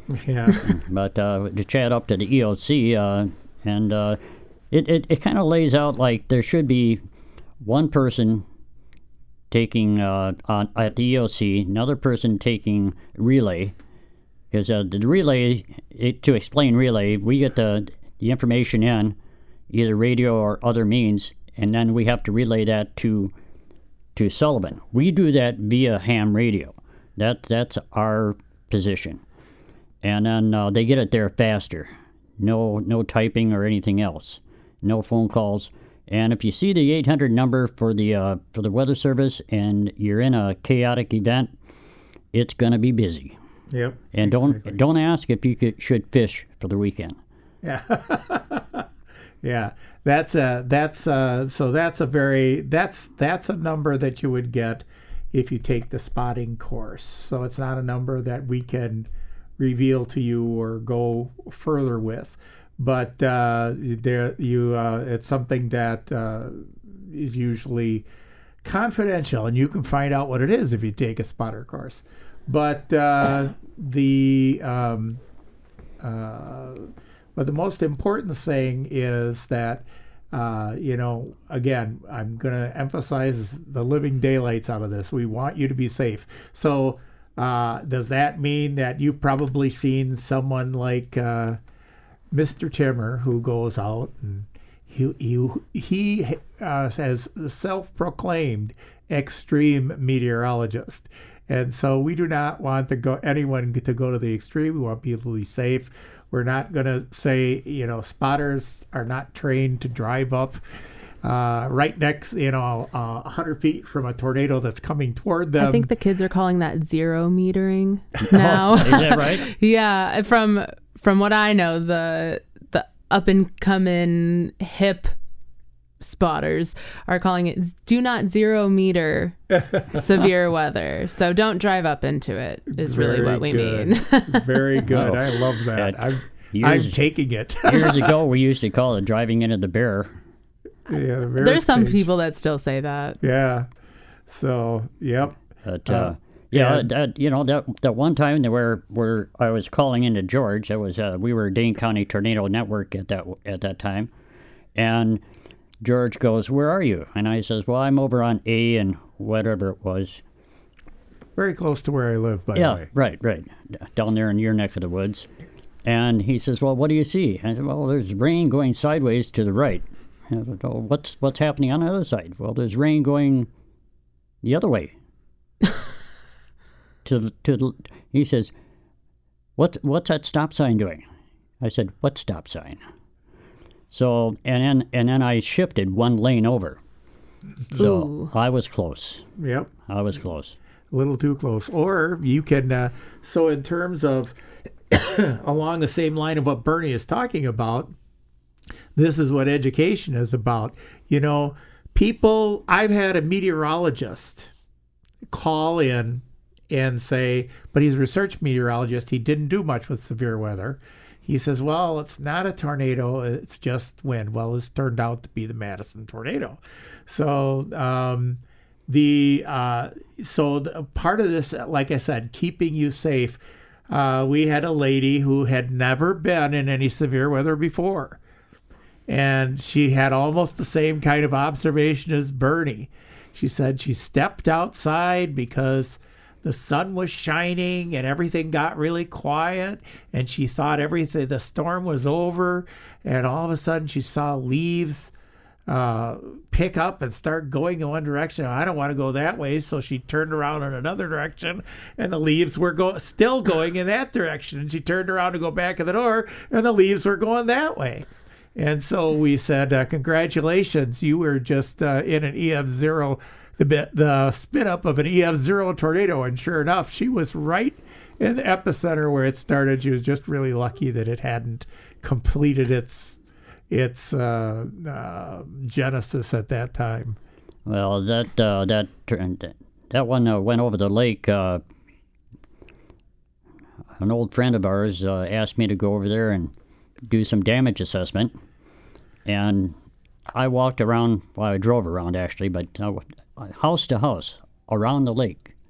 Yeah.
But uh, to chat up to the E O C, uh, and uh, it, it, it kind of lays out like there should be one person taking uh, on, at the E O C, another person taking relay, because uh, the relay, it, to explain relay, we get the, the information in, either radio or other means, and then we have to relay that to to Sullivan. We do that via ham radio. That that's our position, and then uh, they get it there faster. No no typing or anything else. No phone calls. And if you see the eight hundred number for the uh, for the Weather Service and you're in a chaotic event, it's gonna be busy.
Yep.
And don't
exactly.
don't ask if you could, should fish for the weekend.
Yeah. Yeah, that's a that's a, so that's a very that's that's a number that you would get if you take the spotting course. So it's not a number that we can reveal to you or go further with, but uh, there you uh, it's something that uh, is usually confidential, and you can find out what it is if you take a spotter course. But uh, the um, uh, But the most important thing is that, uh, you know, again, I'm going to emphasize the living daylights out of this. We want you to be safe. So uh, does that mean that you've probably seen someone like uh, Mister Timmer who goes out and he, he, he uh, has self-proclaimed extreme meteorologist. And so we do not want to go anyone to go to the extreme. We want people to be safe. We're not going to say, you know, spotters are not trained to drive up uh, right next, you know, uh, one hundred feet from a tornado that's coming toward them.
I think the kids are calling that zero metering now.
Is that right?
Yeah, from from what I know, the the up and coming hip spotters are calling it do not zero meter severe weather. So don't drive up into it is really
Very
what we
good.
mean.
Very good.
Oh.
I love that.
Uh,
I'm,
years-
I'm taking it.
Years ago, we used to call it driving into the bear.
Yeah, the very
There's some
stage.
people that still say that.
Yeah. So, yep.
But, uh,
Uh,
yeah,
and-
that, you know, that that one time there were where I was calling into George. That was uh, we were Dane County Tornado Network at that at that time, and George goes, "Where are you?" And I says, "Well, I'm over on A and whatever it was."
Very close to where I live, by
yeah,
the way.
right, right, down there in your neck of the woods. And he says, "Well, what do you see?" I said, "Well, there's rain going sideways to the right." I said, "Oh, what's what's happening on the other side?" "Well, there's rain going the other way." to the, to the, he says, "What's what's that stop sign doing?" I said, "What stop sign?" So and then and then I shifted one lane over. So
Ooh.
I was close.
Yep.
I was close.
A little too close. Or you can, uh, so in terms of along the same line of what Bernie is talking about, this is what education is about. You know, people, I've had a meteorologist call in and say, but he's a research meteorologist. He didn't do much with severe weather. He says, well, it's not a tornado, it's just wind. Well, it's turned out to be the Madison tornado. So um, the uh, so the, part of this, like I said, keeping you safe, uh, we had a lady who had never been in any severe weather before. And she had almost the same kind of observation as Bernie. She said she stepped outside because the sun was shining and everything got really quiet, and she thought everything, the storm was over, and all of a sudden she saw leaves uh, pick up and start going in one direction. I don't want to go that way, so she turned around in another direction, and the leaves were go- still going in that direction, and she turned around to go back in the door, and the leaves were going that way. And so we said, uh, congratulations, you were just uh, in an E F zero, the bit, the spin up of an E F zero tornado. And sure enough, she was right in the epicenter where it started. She was just really lucky that it hadn't completed its its uh, uh, genesis at that time.
Well, that uh, that that one uh, went over the lake. Uh, an old friend of ours uh, asked me to go over there and do some damage assessment, and I walked around. Well, I drove around actually, but uh, house to house around the lake,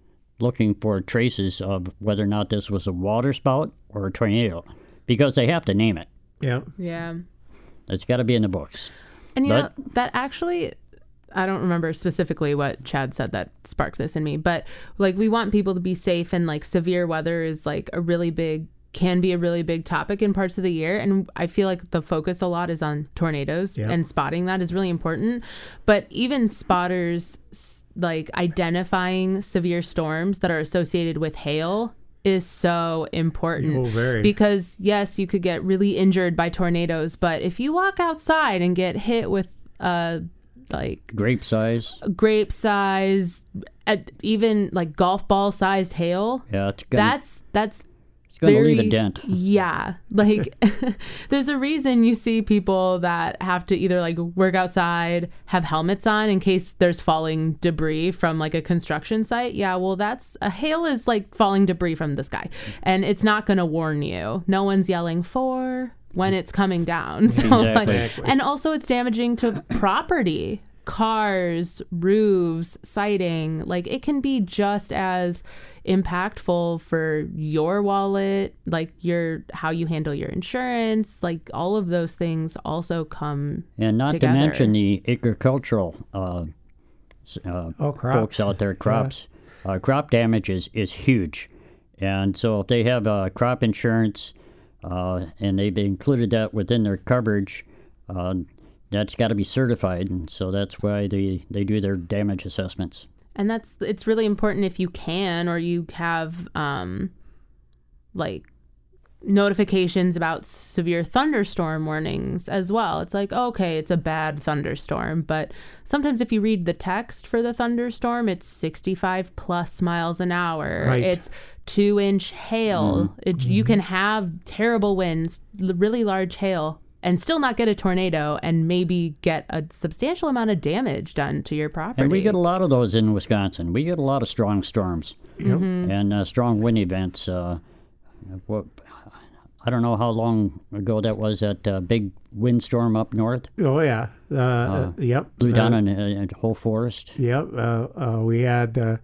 looking for traces of whether or not this was a water spout or a tornado, because they have to name it.
Yeah.
Yeah.
It's got to be in the books.
And you
But-
know, that actually, I don't remember specifically what Chad said that sparked this in me, but like we want people to be safe, and like severe weather is like a really big, can be a really big topic in parts of the year. And I feel like the focus a lot is on tornadoes,
Yep.
and spotting that is really important. But even spotters, s- like identifying severe storms that are associated with hail is so important.
Oh, very.
Because yes, you could get really injured by tornadoes, but if you walk outside and get hit with uh like
Grape size.
grape size, at even like golf ball sized hail,
Yeah, it's gonna,
that's that's
it's going to
very,
leave a dent.
Yeah, like there's a reason you see people that have to either like work outside, have helmets on in case there's falling debris from like a construction site. Yeah, well, that's a hail is like falling debris from the sky, and it's not going to warn you. No one's yelling for when it's coming down. So
Exactly.
like, and also it's damaging to property, cars, roofs, siding. Like it can be just as impactful for your wallet, like your how you handle your insurance, like all of those things also come
And not
together.
to mention the agricultural uh, s- uh,
Oh, crops.
folks out there, crops. Uh, crop damage is, is huge. And so if they have uh, crop insurance uh, and they've included that within their coverage, uh, that's got to be certified. And so that's why they, they do their damage assessments.
And that's it's really important if you can, or you have um like notifications about severe thunderstorm warnings as well. It's like, okay, it's a bad thunderstorm, but sometimes if you read the text for the thunderstorm, it's sixty-five plus miles an hour.
Right.
It's two inch hail. It, you can have terrible winds, l- really large hail, and still not get a tornado, and maybe get a substantial amount of damage done to your property.
And we get a lot of those in Wisconsin. We get a lot of strong storms and uh, strong wind events. Uh, what, I don't know how long ago that was, that uh, big windstorm up north.
Oh, yeah. Uh, uh, yep.
Blew
Uh,
down a, a whole forest.
Yep. Uh, uh, we had uh,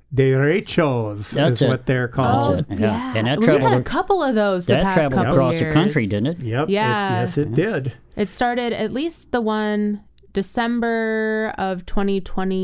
derechos,
That's
is
it.
what they're called.
That's it. Yeah. And that
we had
traveled-
a couple of those the
That
past
traveled
couple
across
years.
the country, didn't it?
Yep. it-
Yeah.
yes, it did.
It started at least the one December of twenty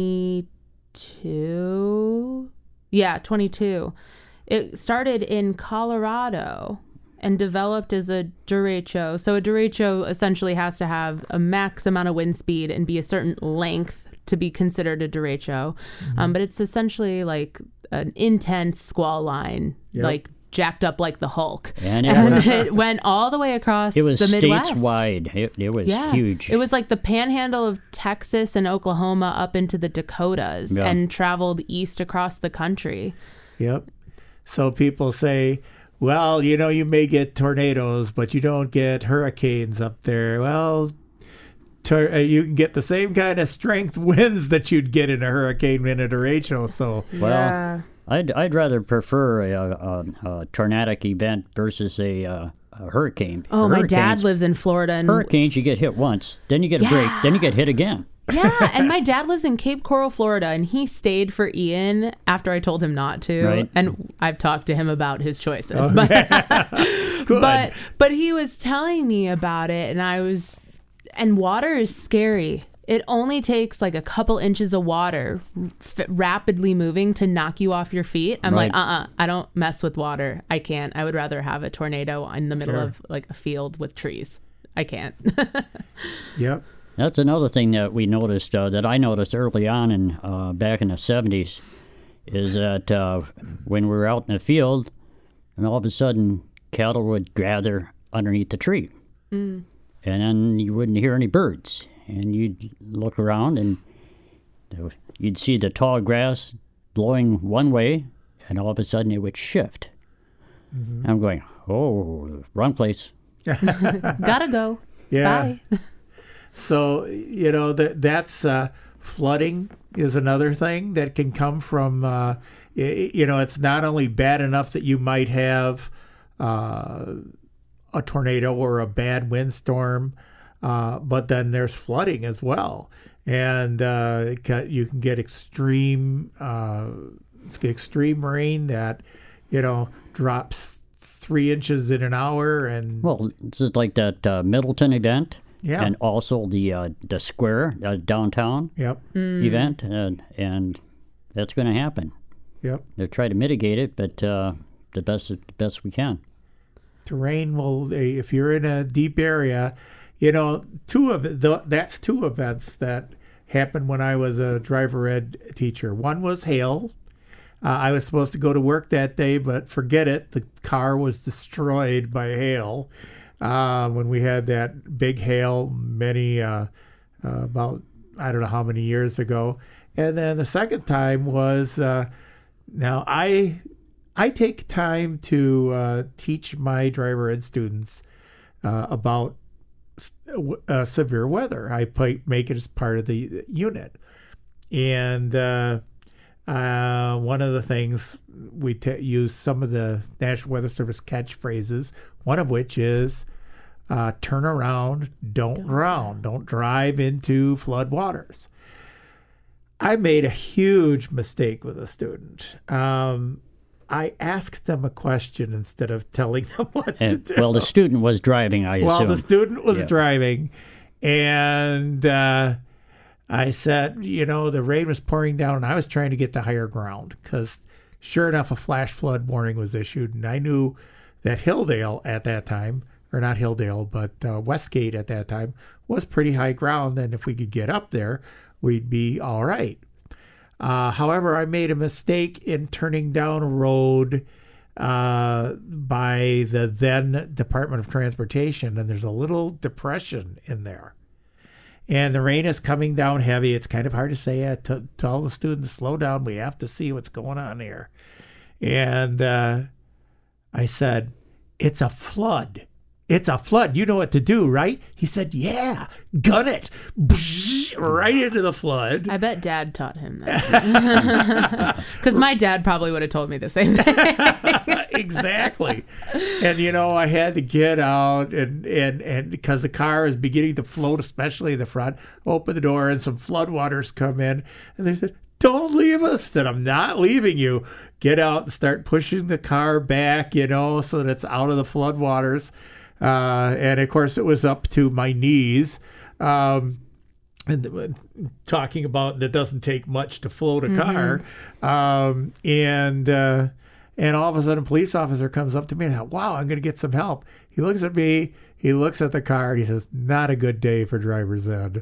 twenty-two. Yeah, twenty-two. It started in Colorado and developed as a derecho. So a derecho essentially has to have a max amount of wind speed and be a certain length to be considered a derecho.
Mm-hmm.
Um, but it's essentially like an intense squall line,
Yep.
like jacked up like the Hulk.
And it
And
was,
it went all the way across
it was
the Midwest.
stateswide. It, it was
Yeah.
huge.
It was like the panhandle of Texas and Oklahoma up into the Dakotas
Yeah.
and traveled east across the country.
Yep. So people say, well, you know, you may get tornadoes, but you don't get hurricanes up there. Well, tor- uh, you can get the same kind of strength winds that you'd get in a hurricane in a derecho. So,
Well,
Yeah.
I'd, I'd rather prefer a, a, a tornadic event versus a, uh, a hurricane.
Oh, my dad
Hurricanes-
lives in Florida. And
Hurricanes, you get hit once, then you get a break, then you get hit again.
Yeah, and my dad lives in Cape Coral, Florida, and he stayed for Ian after I told him not to.
Right.
And I've talked to him about his choices. But,
good.
but but he was telling me about it, and I was, and water is scary. It only takes like a couple inches of water f- rapidly moving to knock you off your feet. I'm
Right.
like, uh-uh, I don't mess with water. I can't. I would rather have a tornado in the middle
Sure.
of like a field with trees. I can't.
yep.
That's another thing that we noticed, uh, that I noticed early on in uh, back in the seventies, is that uh, when we were out in the field, and all of a sudden cattle would gather underneath the tree, mm. and then you wouldn't hear any birds, and you'd look around and you'd see the tall grass blowing one way, and all of a sudden it would shift. Mm-hmm. I'm going, oh, wrong place.
Gotta go.
Yeah.
Bye.
So, you know, that that's uh, flooding is another thing that can come from, uh, y- you know, it's not only bad enough that you might have uh, a tornado or a bad windstorm, uh, but then there's flooding as well. And uh, it ca- you can get extreme uh, extreme rain that, you know, drops three inches in an hour. And
Well, this is like that uh, Middleton event.
Yeah.
And also the uh, the square uh, downtown
Yep.
event, and and that's going to happen.
Yep.
They're trying to mitigate it, but uh, the best the best we can.
Terrain will, if you're in a deep area, you know, two of it, th- that's two events that happened when I was a driver ed teacher. One was hail. Uh, I was supposed to go to work that day, but forget it. The car was destroyed by hail. Uh, when we had that big hail many, uh, uh, about, I don't know how many years ago. And then the second time was, uh, now I I take time to uh, teach my driver ed students uh, about uh, severe weather. I play, make it as part of the unit. And uh, uh, one of the things, we t- use some of the National Weather Service catchphrases, one of which is, uh, turn around, don't, don't drown, don't drive into flood waters. I made a huge mistake with a student. Um, I asked them a question instead of telling them what
And,
to do.
well, the student was driving, I
Well,
assume.
the student was
Yeah.
driving, and uh, I said, you know, the rain was pouring down, and I was trying to get to higher ground because, sure enough, a flash flood warning was issued, and I knew that Hilldale at that time, or not Hilldale, but uh, Westgate at that time, was pretty high ground, and if we could get up there, we'd be all right. Uh, however, I made a mistake in turning down a road uh, by the then Department of Transportation, and there's a little depression in there. And the rain is coming down heavy. It's kind of hard to say. I t- tell the students, slow down. We have to see what's going on here. And uh, I said, it's a flood. It's a flood. You know what to do, right? He said, yeah, gun it. Right into the flood.
I bet Dad taught him that. Because my dad probably would have told me the same thing.
Exactly. And, you know, I had to get out and, and, and because the car is beginning to float, especially in the front, open the door and some floodwaters come in. And they said, don't leave us. I said, I'm not leaving you. Get out and start pushing the car back, you know, so that it's out of the floodwaters. Uh, and of course, it was up to my knees. Um, and uh, talking about that doesn't take much to float a car. Mm-hmm. Um, and uh, and all of a sudden, a police officer comes up to me and says, wow, I'm going to get some help. He looks at me, he looks at the car, and he says, not a good day for driver's ed.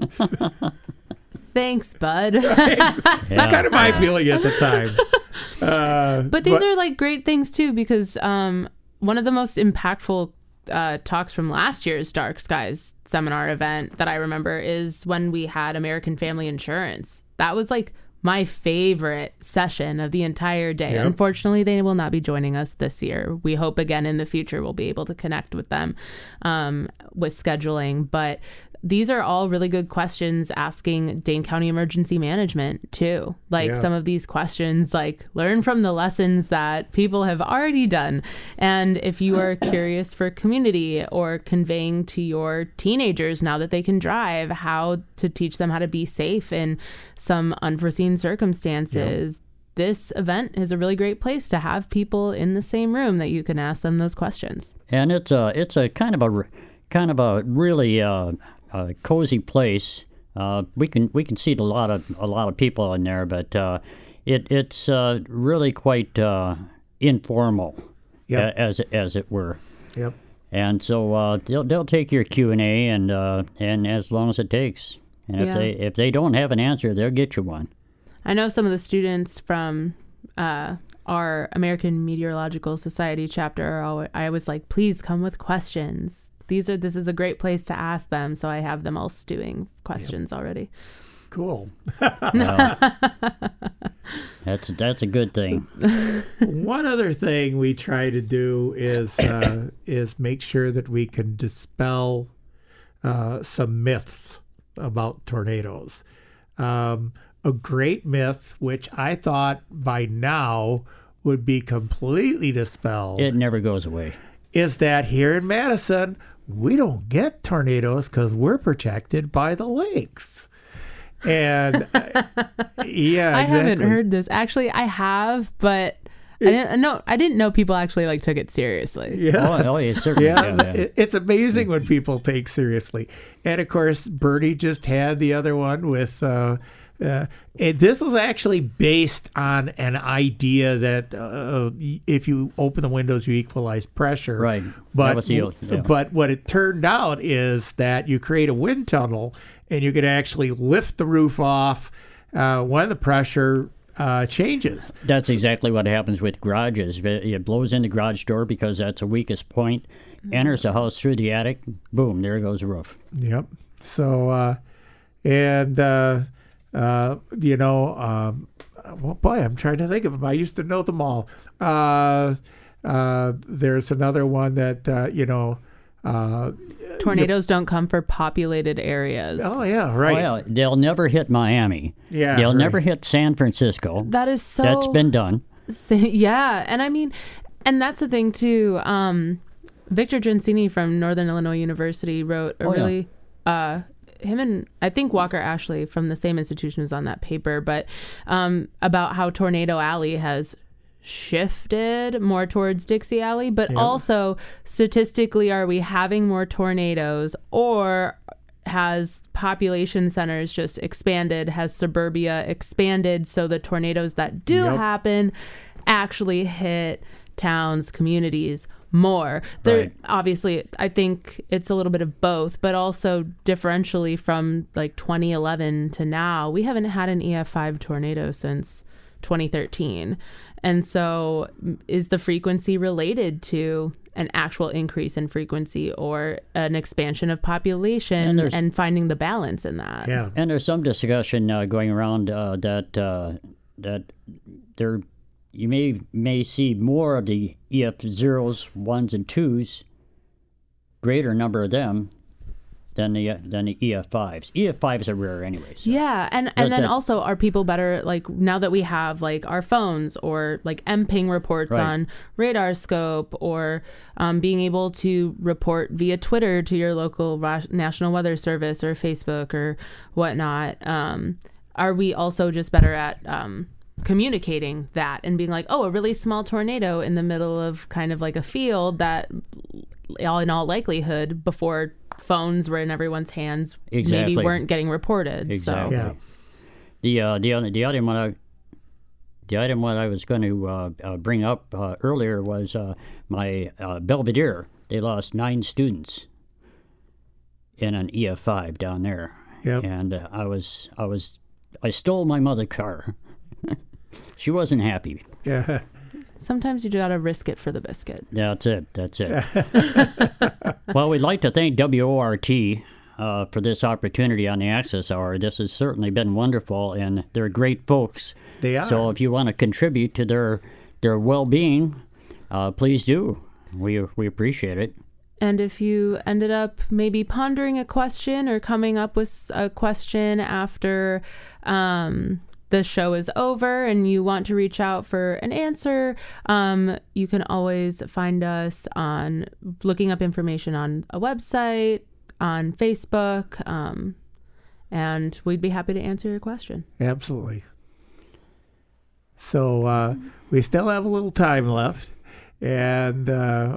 Thanks, bud.
That's yeah. kind of my feeling at the time. Uh,
but these
but,
are like great things too, because um, one of the most impactful uh, talks from last year's Dark Skies seminar event that I remember is when we had American Family Insurance. That was like my favorite session of the entire day. Yep. Unfortunately, they will not be joining us this year. We hope again in the future we'll be able to connect with them um, with scheduling. But these are all really good questions asking Dane County Emergency Management too. Like yeah. some of these questions, like learn from the lessons that people have already done. And if you are curious for community or conveying to your teenagers now that they can drive, how to teach them how to be safe in some unforeseen circumstances, yeah. this event is a really great place to have people in the same room that you can ask them those questions.
And it's a, it's a kind of a, kind of a really, uh, a cozy place. Uh, we can we can seat a lot of a lot of people in there, but uh, it it's uh, really quite uh, informal,
yep.
a, as as it were.
Yep.
And so uh, they'll they'll take your Q and A and uh, and as long as it takes. And if yeah. they if they don't have an answer, they'll get you one.
I know some of the students from uh, our American Meteorological Society chapter are always, I was like, please come with questions. These are this is a great place to ask them, so I have them all stewing questions yep. already.
Cool.
Well, that's that's a good thing.
One other thing we try to do is uh, is make sure that we can dispel uh, some myths about tornadoes. Um, a great myth, which I thought by now would be completely dispelled.
It never goes away.
Is that here in Madison, we don't get tornadoes because we're protected by the lakes. And uh, yeah,
I
exactly.
haven't heard this. Actually, I have, but I didn't know. I didn't know people actually like took it seriously.
Yeah.
Oh, oh yeah, certainly.
Yeah,
Yeah, yeah.
it- it's amazing when people take seriously. And of course, Bernie just had the other one with. Uh, uh, and this was actually based on an idea that uh, if you open the windows, you equalize pressure.
Right. That
But
was the- yeah.
but what it turned out is that you create a wind tunnel, and you can actually lift the roof off uh, when the pressure uh, changes.
That's exactly what happens with garages. It it blows in the garage door because that's the weakest point, enters the house through the attic, boom, there goes the roof.
Yep. So, uh, and, uh, uh, you know, um, well, boy, I'm trying to think of them. I used to know them all. Uh, uh, there's another one that, uh, you know, uh,
Tornadoes don't come for populated areas.
oh, yeah, right.
Well, they'll never hit Miami.
Yeah,
They'll
right.
never hit San Francisco.
That is so.
That's been done.
So- yeah, and I mean, and that's the thing too. Um, Victor Gensini from Northern Illinois University wrote a
Oh, yeah.
really, uh, him and I think Walker Ashley from the same institution was on that paper, but um, about how Tornado Alley has shifted more towards Dixie Alley, but
Yeah.
also statistically, are we having more tornadoes, or has population centers just expanded? Has suburbia expanded so the tornadoes that do
Yep.
happen actually hit towns, communities more? There,
Right.
obviously, I think it's a little bit of both, but also differentially from like twenty eleven to now, we haven't had an E F five tornado since twenty thirteen. And so m- is the frequency related to an actual increase in frequency or an expansion of
And
population,
there's-
and finding the balance in that?
Yeah.
And there's some discussion uh, going around uh, that uh, that there you may may see more of the E F zeros, ones, and twos, greater number of them than the uh, than the E F fives. E F fives are rare anyways. So.
Yeah, and
But
and then
the-
also, are people better, like now that we have like our phones or like M ping reports
Right.
on Radar Scope, or um, being able to report via Twitter to your local ra- National Weather Service or Facebook or whatnot? Um, are we also just better at um, communicating that and being like, oh, a really small tornado in the middle of kind of like a field that, all in all likelihood, before phones were in everyone's hands,
Exactly.
maybe weren't getting reported.
Exactly.
So.
Yeah.
The uh, the other the item what I the item what I was going to uh, uh, bring up uh, earlier was uh, my uh, Belvedere. They lost nine students in an E F five down there,
Yep.
and uh, I was I was I stole my mother's car. She wasn't happy.
Yeah.
Sometimes you gotta risk it for the biscuit.
That's it. That's it. Well, we'd like to thank W O R T uh, for this opportunity on the Access Hour. This has certainly been wonderful, and they're great folks.
They are.
So if you want to contribute to their their well-being, uh, please do. We we appreciate it.
And if you ended up maybe pondering a question or coming up with a question after um, the show is over and you want to reach out for an answer, um, you can always find us on looking up information on a website, on Facebook, um, and we'd be happy to answer your question.
Absolutely. So uh, we still have a little time left, and uh,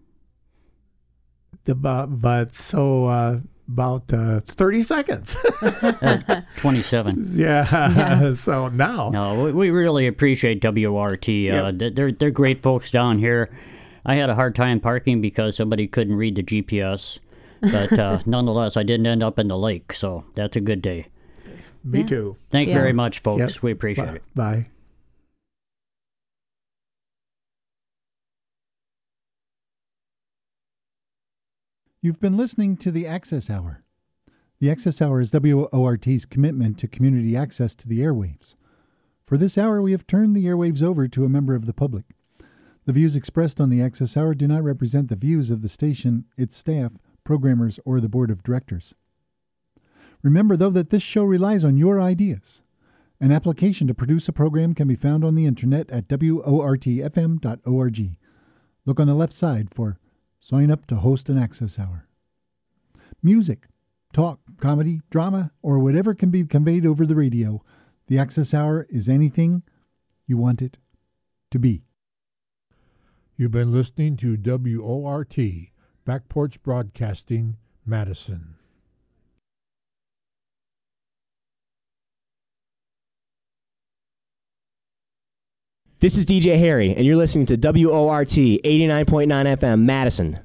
the but, but so uh, about uh, thirty seconds.
Uh, twenty-seven.
yeah.
Yeah.
So now.
No, we, we really appreciate W O R T. Uh,
Yep.
th- They're they're great folks down here. I had a hard time parking because somebody couldn't read the G P S, but uh, nonetheless, I didn't end up in the lake, so that's a good day.
Me
Yeah.
too.
Thank you
Yeah.
very much, folks.
Yep.
We appreciate
Bye.
it.
Bye.
You've been listening to the Access Hour. The Access Hour is W O R T's commitment to community access to the airwaves. For this hour, we have turned the airwaves over to a member of the public. The views expressed on the Access Hour do not represent the views of the station, its staff, programmers, or the board of directors. Remember, though, that this show relies on your ideas. An application to produce a program can be found on the internet at W O R T F M dot org. Look on the left side for Sign Up to Host an Access Hour. Music. talk, comedy, drama, or whatever can be conveyed over the radio, the Access Hour is anything you want it to be.
You've been listening to W O R T, Back Porch Broadcasting, Madison.
This is D J Harry, and you're listening to W O R T eighty-nine point nine F M, Madison.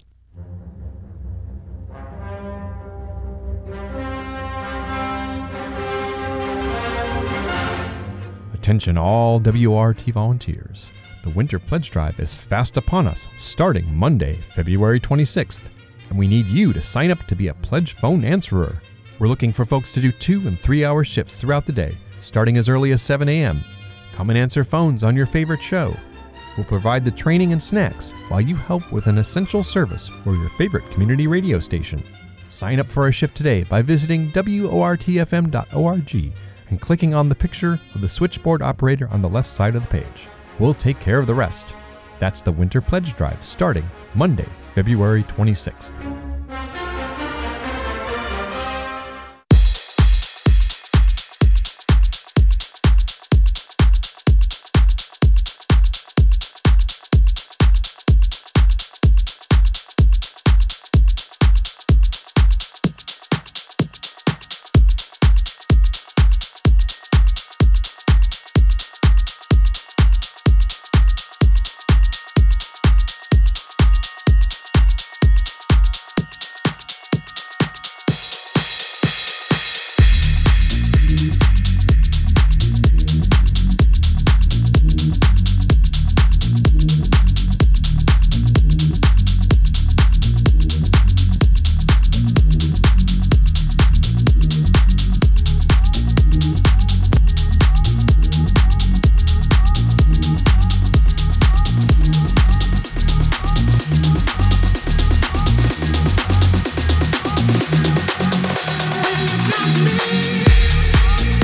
Attention all W O R T volunteers. The Winter Pledge Drive is fast upon us, starting Monday, February twenty-sixth, and we need you to sign up to be a pledge phone answerer. We're looking for folks to do two and three hour shifts throughout the day, starting as early as seven a.m. Come and answer phones on your favorite show. We'll provide the training and snacks while you help with an essential service for your favorite community radio station. Sign up for a shift today by visiting W O R T F M dot org and clicking on the picture of the switchboard operator on the left side of the page. We'll take care of the rest. That's the Winter Pledge Drive starting Monday, February twenty-sixth.